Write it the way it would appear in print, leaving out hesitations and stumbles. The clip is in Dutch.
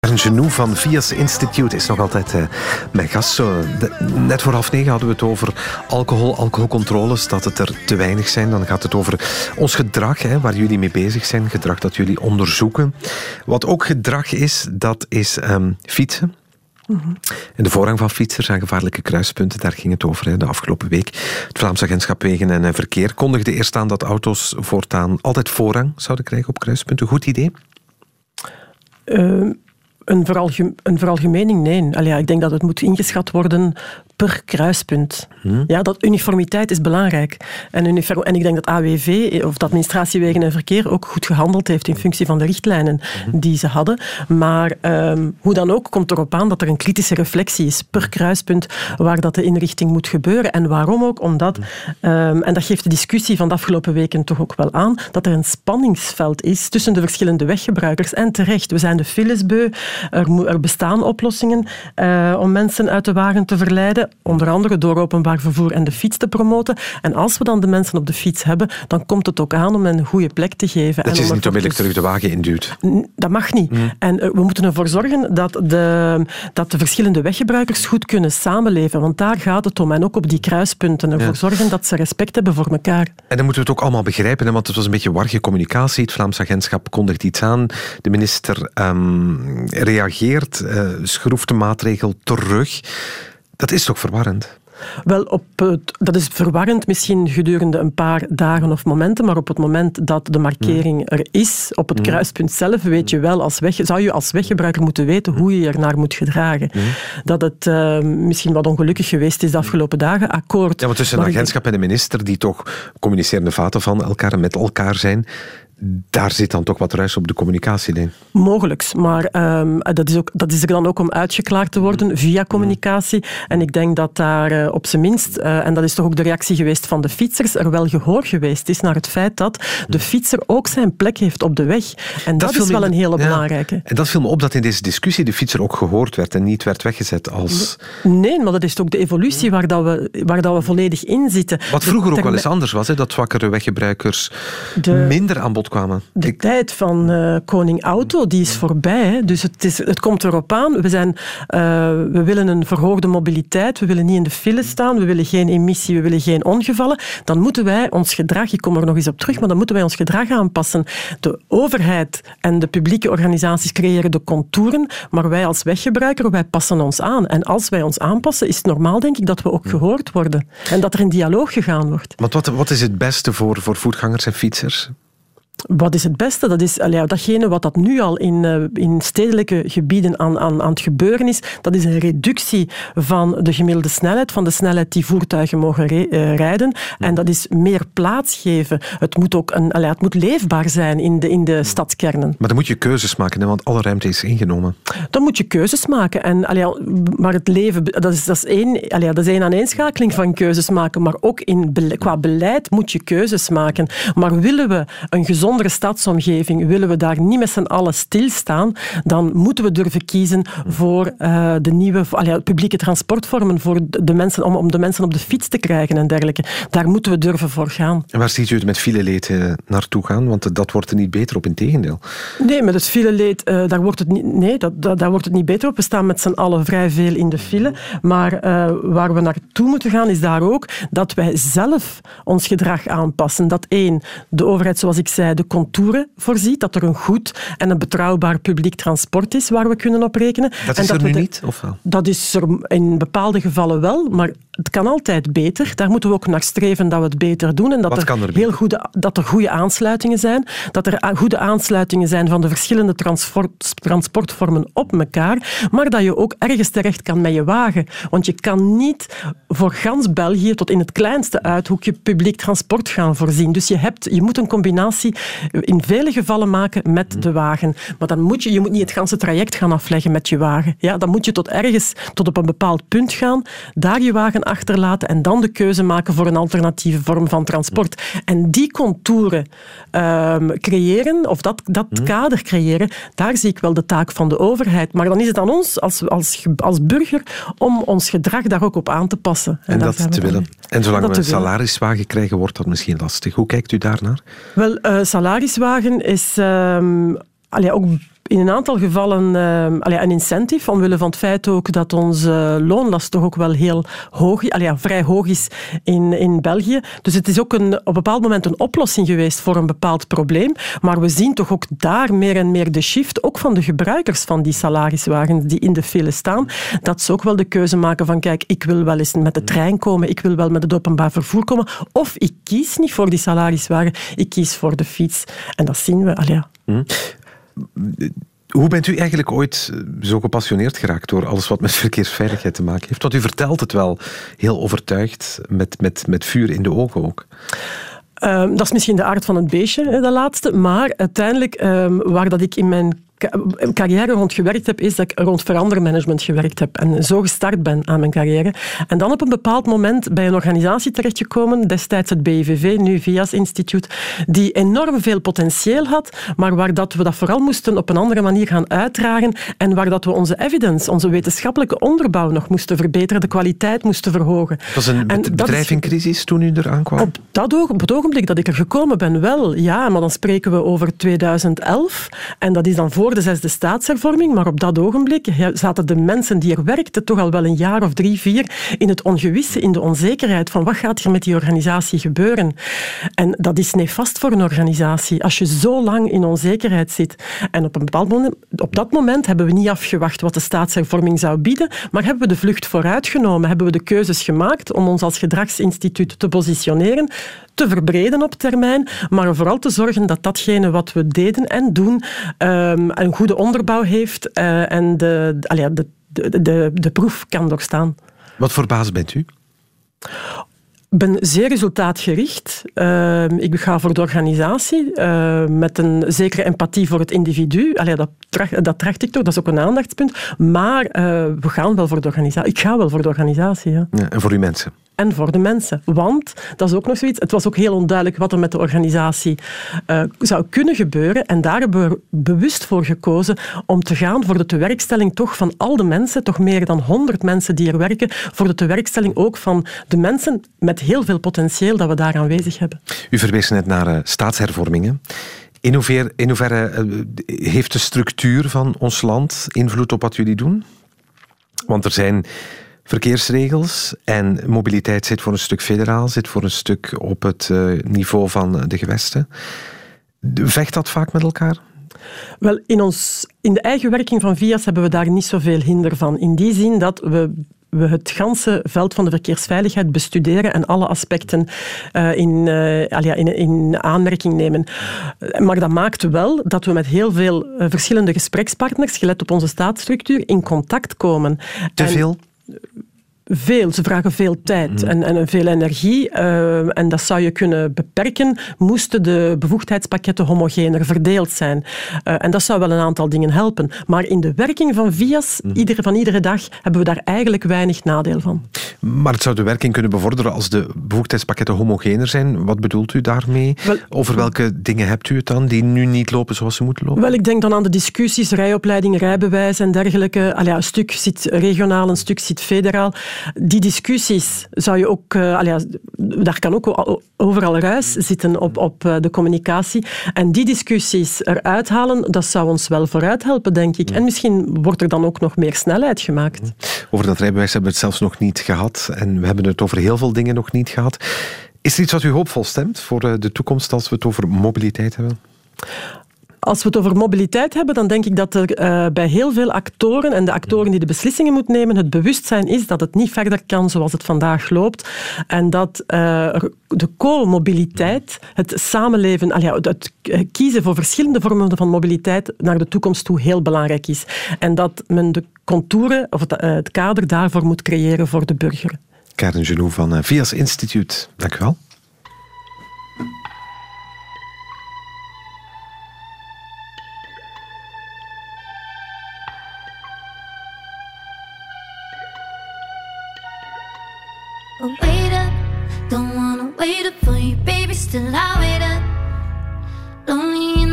Genou van Vias Institute is nog altijd mijn gast. Net voor 8:30 hadden we het over alcoholcontroles, dat het er te weinig zijn. Dan gaat het over ons gedrag, waar jullie mee bezig zijn. Gedrag dat jullie onderzoeken. Wat ook gedrag is, dat is fietsen. Mm-hmm. En de voorrang van fietsers aan gevaarlijke kruispunten, daar ging het over de afgelopen week. Het Vlaams Agentschap Wegen en Verkeer kondigde eerst aan dat auto's voortaan altijd voorrang zouden krijgen op kruispunten. Goed idee? Een veralgemening, nee. Ik denk dat het moet ingeschat worden per kruispunt. Ja, dat uniformiteit is belangrijk. En ik denk dat AWV, of de administratie Wegen en Verkeer, ook goed gehandeld heeft in functie van de richtlijnen die ze hadden. Maar hoe dan ook, komt erop aan dat er een kritische reflectie is per kruispunt waar dat de inrichting moet gebeuren. En waarom ook? Omdat, en dat geeft de discussie van de afgelopen weken toch ook wel aan, dat er een spanningsveld is tussen de verschillende weggebruikers. En terecht, we zijn de files beu. Er bestaan oplossingen om mensen uit de wagen te verleiden, onder andere door openbaar vervoer en de fiets te promoten. En als we dan de mensen op de fiets hebben, dan komt het ook aan om een goede plek te geven. Dat je ze niet onmiddellijk terug de wagen induwt. Dat mag niet. En we moeten ervoor zorgen dat de verschillende weggebruikers goed kunnen samenleven, want daar gaat het om. En ook op die kruispunten ervoor zorgen dat ze respect hebben voor elkaar. En dan moeten we het ook allemaal begrijpen, want het was een beetje warrige communicatie. Het Vlaams Agentschap kondigt iets aan. De minister reageert, schroeft de maatregel terug. Dat is toch verwarrend? Wel, dat is verwarrend misschien gedurende een paar dagen of momenten, maar op het moment dat de markering er is, op het kruispunt zelf, weet je wel, zou je als weggebruiker moeten weten hoe je ernaar moet gedragen. Dat het misschien wat ongelukkig geweest is de afgelopen dagen, akkoord. Ja, want tussen een agentschap en de minister, die toch communicerende vaten van elkaar en met elkaar zijn, daar zit dan toch wat ruis op de communicatielijn. Mogelijks, maar dat is er dan ook om uitgeklaard te worden via communicatie. En ik denk dat daar op zijn minst, en dat is toch ook de reactie geweest van de fietsers, er wel gehoor geweest is naar het feit dat de fietser ook zijn plek heeft op de weg. En dat is wel een hele belangrijke. En dat viel me op dat in deze discussie de fietser ook gehoord werd en niet werd weggezet als... Nee, maar dat is ook de evolutie waar dat we volledig in zitten. Wat vroeger ook wel eens anders was, dat zwakkere weggebruikers minder aan bod kwamen. De tijd van koning auto, die is voorbij. Hè. Dus het komt erop aan. We willen een verhoogde mobiliteit. We willen niet in de file staan. We willen geen emissie. We willen geen ongevallen. Dan moeten wij ons gedrag, ik kom er nog eens op terug, maar dan moeten wij ons gedrag aanpassen. De overheid en de publieke organisaties creëren de contouren, maar wij als weggebruiker, wij passen ons aan. En als wij ons aanpassen, is het normaal, denk ik, dat we ook gehoord worden. En dat er in dialoog gegaan wordt. Want wat is het beste voor voetgangers en fietsers? Wat is het beste? Dat is datgene wat dat nu al in stedelijke gebieden aan het gebeuren is. Dat is een reductie van de gemiddelde snelheid, van de snelheid die voertuigen mogen rijden. En dat is meer plaats geven. Het moet ook het moet leefbaar zijn in de stadskernen. Maar dan moet je keuzes maken, want alle ruimte is ingenomen. Dan moet je keuzes maken. En, maar het leven, dat is één aaneenschakeling van keuzes maken. Maar ook qua beleid moet je keuzes maken. Maar willen we een gezondere stadsomgeving, willen we daar niet met z'n allen stilstaan, dan moeten we durven kiezen voor de nieuwe publieke transportvormen, voor de mensen, om de mensen op de fiets te krijgen en dergelijke. Daar moeten we durven voor gaan. En waar ziet u het met fileleed naartoe gaan? Want dat wordt er niet beter op, integendeel. Nee, met het fileleed, daar wordt het niet beter op. We staan met z'n allen vrij veel in de file. Maar waar we naartoe moeten gaan, is daar ook dat wij zelf ons gedrag aanpassen. Dat de overheid, zoals ik zei, de contouren voorziet, dat er een goed en een betrouwbaar publiek transport is waar we kunnen op rekenen. Dat is er nu niet, of wel? Dat is er in bepaalde gevallen wel, maar het kan altijd beter. Daar moeten we ook naar streven dat we het beter doen en dat er goede aansluitingen zijn, dat er goede aansluitingen zijn van de verschillende transportvormen op elkaar, maar dat je ook ergens terecht kan met je wagen. Want je kan niet voor gans België tot in het kleinste uithoekje publiek transport gaan voorzien. Dus je moet een combinatie in vele gevallen maken met de wagen. Maar dan moet je moet niet het ganse traject gaan afleggen met je wagen. Ja, dan moet je tot op een bepaald punt gaan, daar je wagen achterlaten en dan de keuze maken voor een alternatieve vorm van transport. En die contouren creëren, of dat kader creëren, daar zie ik wel de taak van de overheid. Maar dan is het aan ons als burger om ons gedrag daar ook op aan te passen. En dat te willen. En zolang we een salariswagen krijgen, wordt dat misschien lastig. Hoe kijkt u daarnaar? Wel, salariswagen is ook in een aantal gevallen een incentive, omwille van het feit ook dat onze loonlast toch ook wel heel hoog, vrij hoog is in België. Dus het is ook op een bepaald moment een oplossing geweest voor een bepaald probleem. Maar we zien toch ook daar meer en meer de shift, ook van de gebruikers van die salariswagens die in de file staan, dat ze ook wel de keuze maken van kijk, ik wil wel eens met de trein komen, ik wil wel met het openbaar vervoer komen, of ik kies niet voor die salariswagen, ik kies voor de fiets. En dat zien we, Hoe bent u eigenlijk ooit zo gepassioneerd geraakt door alles wat met verkeersveiligheid te maken heeft? Want u vertelt het wel heel overtuigd, met vuur in de ogen ook. Dat is misschien de aard van het beestje, dat laatste. Maar uiteindelijk, waar dat ik in mijn carrière rond gewerkt heb, is dat ik rond verandermanagement gewerkt heb en zo gestart ben aan mijn carrière. En dan op een bepaald moment bij een organisatie terechtgekomen, destijds het BIVV, nu VIAS Instituut, die enorm veel potentieel had, maar waar dat we dat vooral moesten op een andere manier gaan uitdragen en waar dat we onze evidence, onze wetenschappelijke onderbouw nog moesten verbeteren, de kwaliteit moesten verhogen. Was een bedrijf in crisis toen u eraan kwam? Op het ogenblik dat ik er gekomen ben, wel, ja, maar dan spreken we over 2011 en dat is dan voor de 6e staatshervorming, maar op dat ogenblik zaten de mensen die er werkten toch al wel een jaar of 3, 4 in het ongewisse, in de onzekerheid van wat gaat er met die organisatie gebeuren. En dat is nefast voor een organisatie, als je zo lang in onzekerheid zit. En op dat moment hebben we niet afgewacht wat de staatshervorming zou bieden, maar hebben we de vlucht vooruitgenomen, hebben we de keuzes gemaakt om ons als gedragsinstituut te positioneren, te verbreden op termijn, maar vooral te zorgen dat datgene wat we deden en doen een goede onderbouw heeft en de proef kan doorstaan. Wat voor baas bent u? Ik ben zeer resultaatgericht. Ik ga voor de organisatie met een zekere empathie voor het individu. Dat tracht ik toch, dat is ook een aandachtspunt. Maar we gaan wel voor de organisatie. Ik ga wel voor de organisatie. Ja. Ja, en voor uw mensen? En voor de mensen. Want, dat is ook nog zoiets, het was ook heel onduidelijk wat er met de organisatie zou kunnen gebeuren. En daar hebben we bewust voor gekozen om te gaan voor de tewerkstelling toch van al de mensen, toch meer dan 100 mensen die er werken, voor de tewerkstelling ook van de mensen met heel veel potentieel dat we daar aanwezig hebben. U verwees net naar staatshervormingen. In hoeverre heeft de structuur van ons land invloed op wat jullie doen? Want er zijn verkeersregels en mobiliteit zit voor een stuk federaal, zit voor een stuk op het niveau van de gewesten. Vecht dat vaak met elkaar? Wel, in de eigen werking van VIAS hebben we daar niet zoveel hinder van. In die zin dat we het ganse veld van de verkeersveiligheid bestuderen en alle aspecten in aanmerking nemen. Maar dat maakt wel dat we met heel veel verschillende gesprekspartners, gelet op onze staatsstructuur, in contact komen. Te veel? Veel. Ze vragen veel tijd en veel energie. En dat zou je kunnen beperken, moesten de bevoegdheidspakketten homogener verdeeld zijn. En dat zou wel een aantal dingen helpen. Maar in de werking van VIAS, van iedere dag, hebben we daar eigenlijk weinig nadeel van. Maar het zou de werking kunnen bevorderen als de bevoegdheidspakketten homogener zijn. Wat bedoelt u daarmee? Over welke dingen hebt u het dan, die nu niet lopen zoals ze moeten lopen? Wel, ik denk dan aan de discussies, rijopleiding, rijbewijs en dergelijke. Een stuk zit regionaal, een stuk zit federaal. Die discussies zou je ook... daar kan ook overal ruis zitten op de communicatie. En die discussies eruit halen, dat zou ons wel vooruit helpen, denk ik. En misschien wordt er dan ook nog meer snelheid gemaakt. Over dat rijbewijs hebben we het zelfs nog niet gehad. En we hebben het over heel veel dingen nog niet gehad. Is er iets wat u hoopvol stemt voor de toekomst als we het over mobiliteit hebben? Als we het over mobiliteit hebben, dan denk ik dat er bij heel veel actoren en de actoren die de beslissingen moeten nemen, het bewustzijn is dat het niet verder kan zoals het vandaag loopt. En dat de co-mobiliteit, het samenleven, het kiezen voor verschillende vormen van mobiliteit naar de toekomst toe heel belangrijk is. En dat men de contouren of het kader daarvoor moet creëren voor de burger. Karen Genoux van VIAS Instituut. Dank u wel. Wait up, don't wanna wait up for you, baby. Still I wait up.